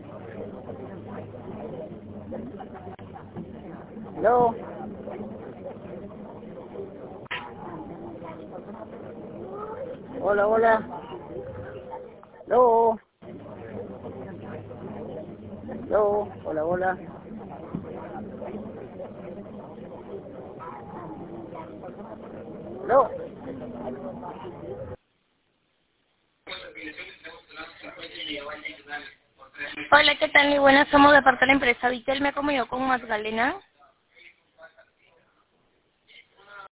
Hello. Hola, hola. Hello. Hello. Hola, hola. Hello. Hola, ¿qué tal? Muy buenas, somos de parte de la empresa Vitel. Me comunico con Magdalena.